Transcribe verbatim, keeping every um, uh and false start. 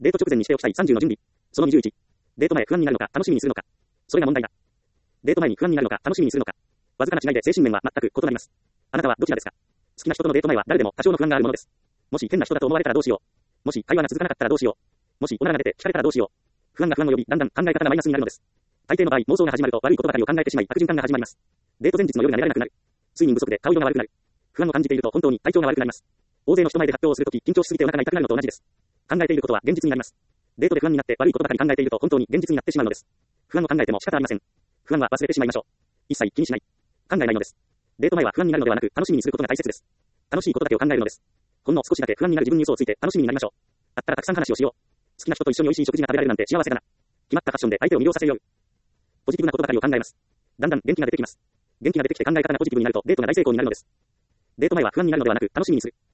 デート直前にしておきたいさんじゅうの準備。そのにじゅういち。デート前不安になるのか、楽しみにするのか。それが問題だ。デート前に不安になるのか、楽しみにするのか。わずかな違いで精神面は全く異なります。あなたはどちらですか？好きな人とのデート前は誰でも多少の不安があるものです。もし変な人だと思われたらどうしよう。もし会話が続かなかったらどうしよう。もしおならが出て聞かれたらどうしよう。不安が不安を呼び、だんだん考え方がマイナスになるのです。大抵の場合、妄想が始まると悪いことばかりを考えてしまい、悪循環が始まります。デート前日の夜が寝られなくなる。睡眠不足で顔色が悪くなる。不安を感じていると本当に体調が悪くなります。大勢の人前で発表をするとき、緊張しすぎてお腹が痛くなるのと同じです。考えていることは現実になります。デートで不安になって悪いことばかり考えていると本当に現実になってしまうのです。不安を考えても仕方ありません。不安は忘れてしまいましょう。一切気にしない。考えないのです。デート前は不安になるのではなく、楽しみにすることが大切です。楽しいことだけを考えるのです。ほんの少しだけ不安になる自分に嘘をついて楽しみになりましょう。あったらたくさん話をしよう。好きな人と一緒に美味しい食事が食べられるなんて幸せだな。決まったファッションで相手を魅了させよう。ポジティブなことばかりを考えます。だんだん元気が出てきます。元気が出てきて考え方がポジティブになるとデートが大成功になるのです。デート前は不安になるのではなく楽しみにする。